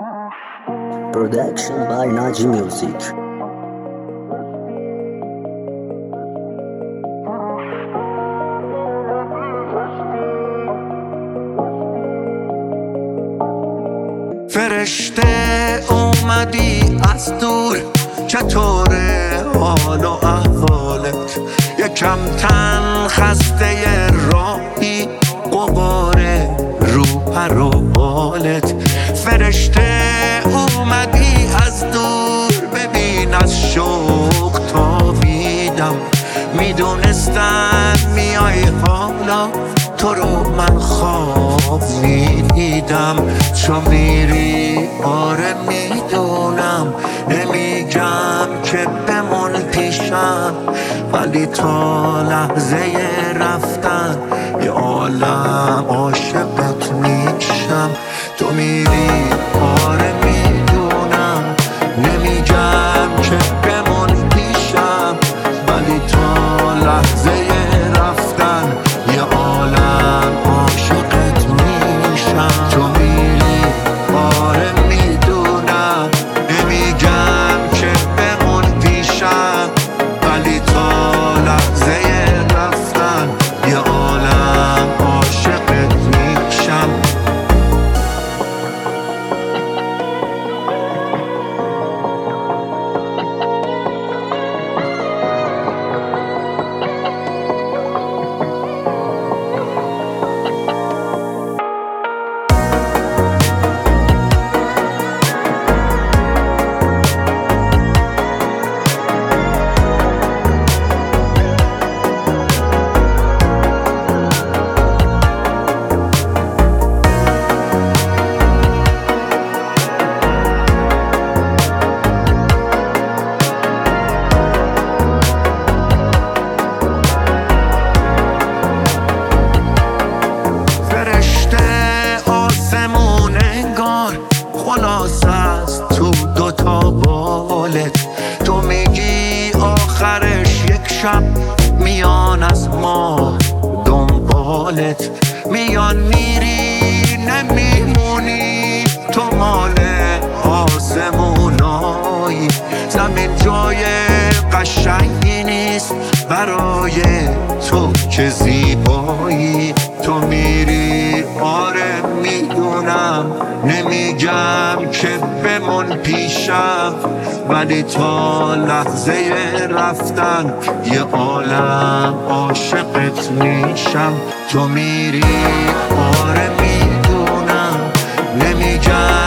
Production by Naji Music. فرشته اومدی از دور، چطوره حال و احوالت؟ یکم تن خسته راهی، قباره رو پر و بالت. فرشته اومدی از دور، ببین از شوق تابیدم. میدونستم میای حالا، تو رو من خواب میدیدم. چو میری آره میدونم، نمیگم که بمون پیشم، ولی تا لحظه رفتن یه عالم عاشقت میشم. تو میری آره میدونم، نمیگم که بمون پیشم، ولی تا لحظه رفتن یه عالم عاشقت میشم. تو میری آره میدونم، نمیگم که بمون پیشم، ولی تا لحظه رفتن یه عالم عاشقت میشم. خلاص است تو دوتا بالت، تو میگی آخرش یک شب میان از ما دنبالت. میان میری نمیمونی، تو مال آسمونایی. زمین جای قشنگی نیست برای تو که زیبایی. تو میری آره میدونم، نمیگم که بمون پیشم، ولی تا لحظه رفتن یه عالم عاشقت میشم. تو میری آره میدونم، نمیگم